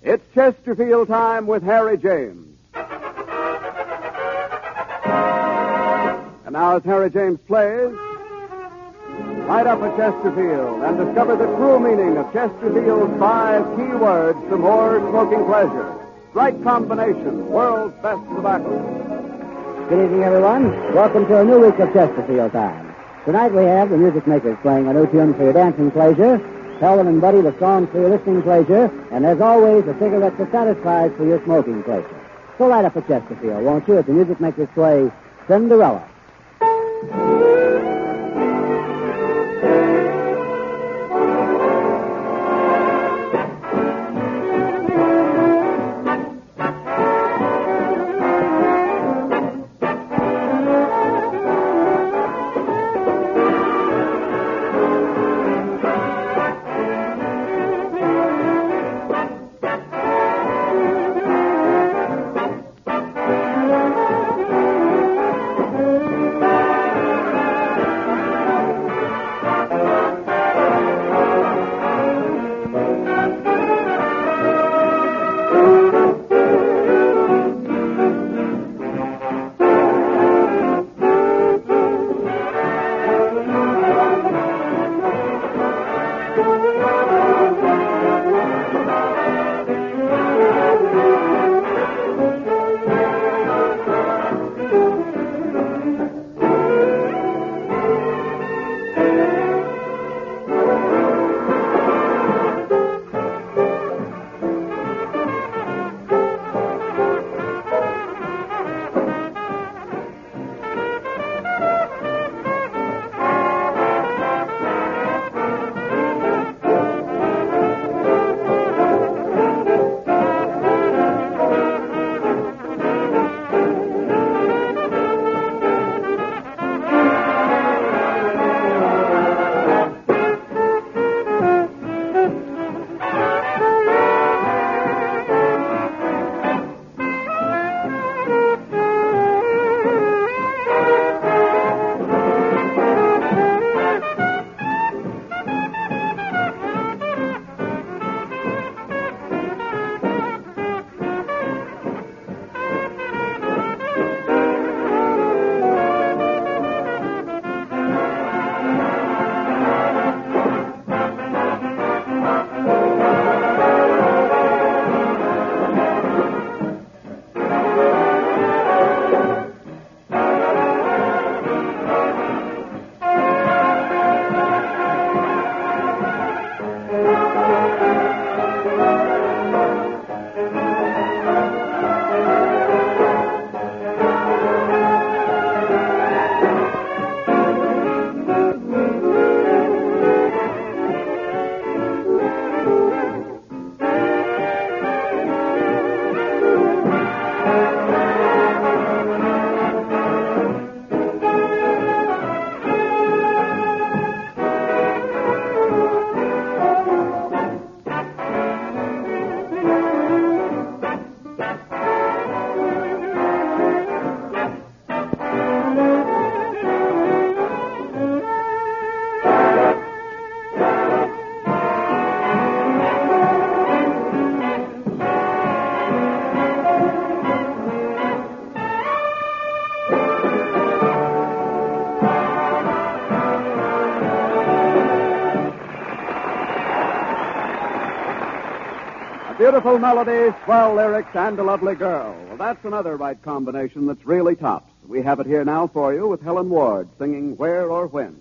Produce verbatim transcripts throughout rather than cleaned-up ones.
It's Chesterfield time with Harry James. And now as Harry James plays, light up at Chesterfield and discover the true meaning of Chesterfield's five key words to more smoking pleasure. Right combination, world's best tobacco. Good evening, everyone. Welcome to a new week of Chesterfield time. Tonight we have the music makers playing a new tune for your dancing pleasure, Helen and Buddy with songs for your listening pleasure, and as always, a cigarette that satisfies for your smoking pleasure. So light up at Chesterfield, won't you, as the music makers play Cinderella. Beautiful melody, swell lyrics, and a lovely girl. Well, that's another right combination that's really tops. We have it here now for you with Helen Ward singing Where or When.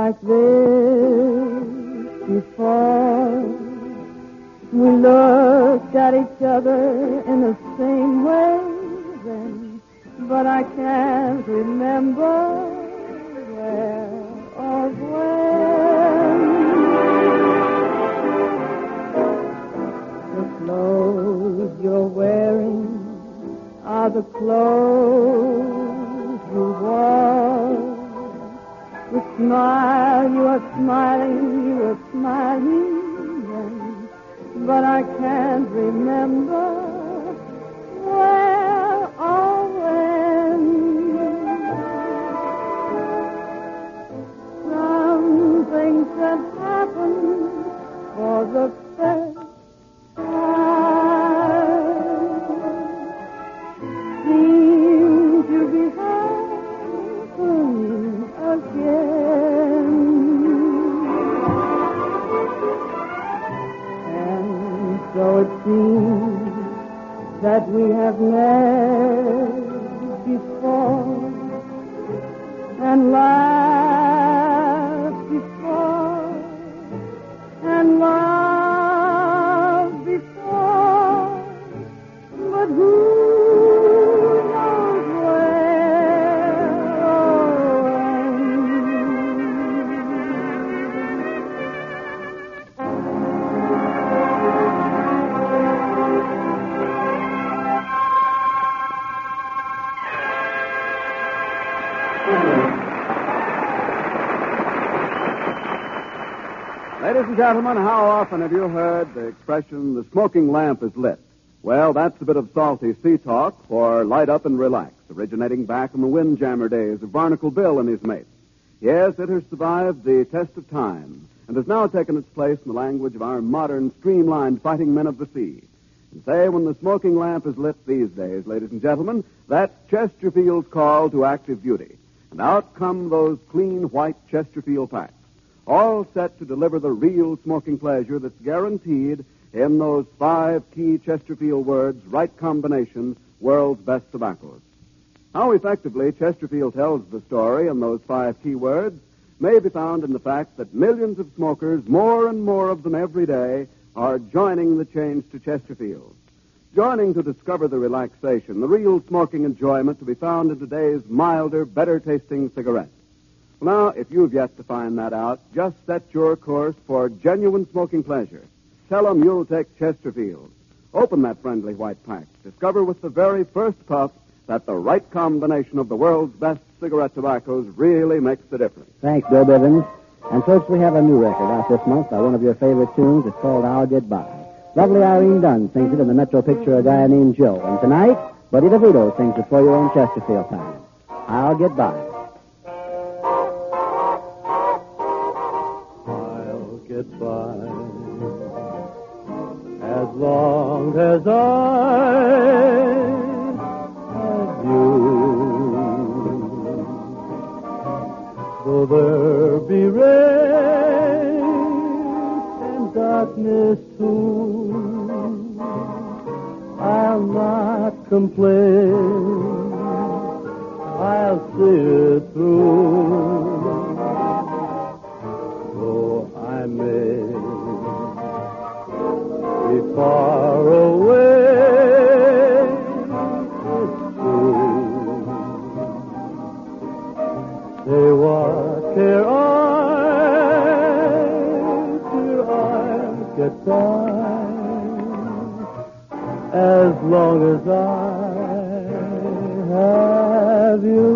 like this before. We looked at each other in the same way then, but I can't remember where or when. The clothes you're wearing are the clothes you wore. The smile you are smiling, you are smiling then, but I can't remember where or when. Some things that happen for the first time seem to be happening again. And so it seems that we have met before and laughed before and loved before, but who knows where or Ladies and gentlemen, how often have you heard the expression, the smoking lamp is lit? Well, that's a bit of salty sea talk for light up and relax, originating back in the windjammer days of Barnacle Bill and his mates. Yes, it has survived the test of time and has now taken its place in the language of our modern, streamlined fighting men of the sea. And say, when the smoking lamp is lit these days, ladies and gentlemen, that's Chesterfield's call to active duty. And out come those clean white Chesterfield packs, all set to deliver the real smoking pleasure that's guaranteed in those five key Chesterfield words, right combination, world's best tobaccos. How effectively Chesterfield tells the story in those five key words may be found in the fact that millions of smokers, more and more of them every day, are joining the change to Chesterfield. Joining to discover the relaxation, the real smoking enjoyment to be found in today's milder, better-tasting cigarette. Now, if you've yet to find that out, just set your course for genuine smoking pleasure. Tell them you'll take Chesterfield. Open that friendly white pack. Discover with the very first puff that the right combination of the world's best cigarette tobaccos really makes the difference. Thanks, Bill Bivens. And folks, we have a new record out this month by one of your favorite tunes. It's called I'll Get By. Lovely Irene Dunn sings it in the Metro picture A Guy Named Joe. And tonight, Buddy DeVito sings it for you on Chesterfield time. I'll Get By. I'll get by as long as I have you. Though there be rain and darkness too, I'll not complain. I'll see it through. I may be far away, it's true. Say what care I, till I get by, as long as I have you.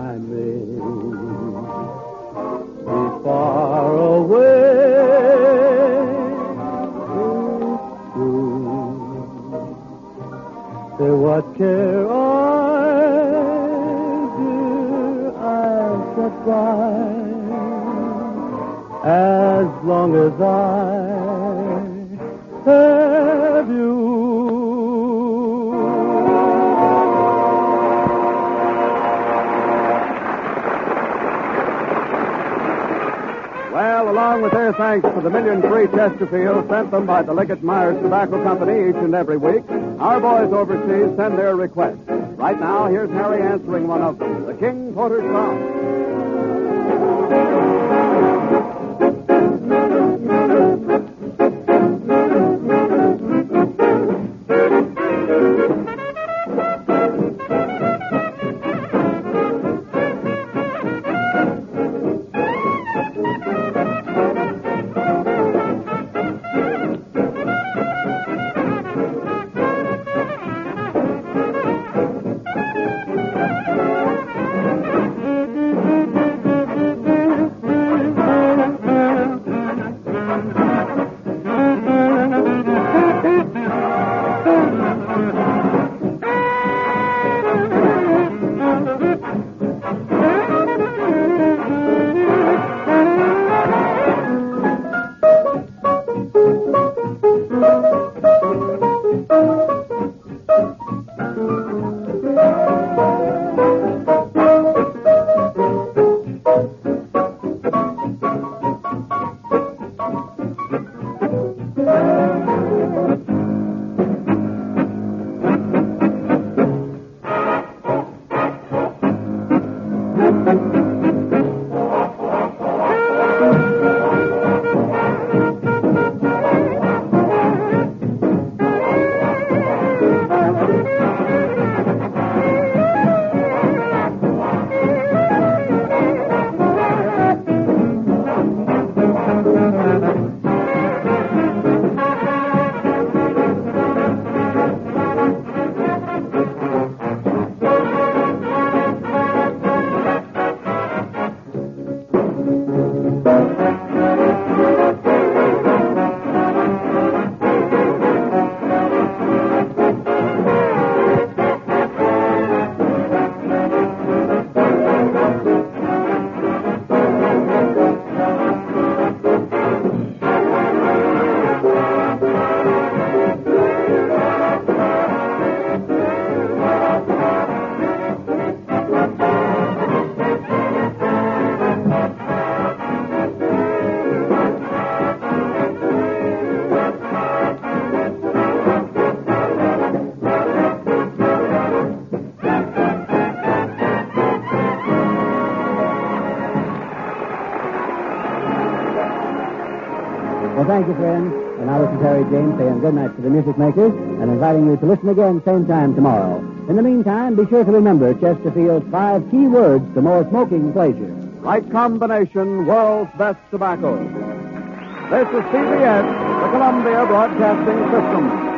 I may be far away. It's true. Say, what care I, dear, I'll get by as long as I have you. Well, along with their thanks for the million free Chesterfield sent them by the Liggett Myers Tobacco Company each and every week, our boys overseas send their requests. Right now, here's Harry answering one of them, the King Porter song. Well, thank you, friends. And now this is Harry James saying good night to the music makers and inviting you to listen again same time tomorrow. In the meantime, be sure to remember Chesterfield's five key words to more smoking pleasure. Right combination, world's best tobacco. This is C B S, the Columbia Broadcasting System.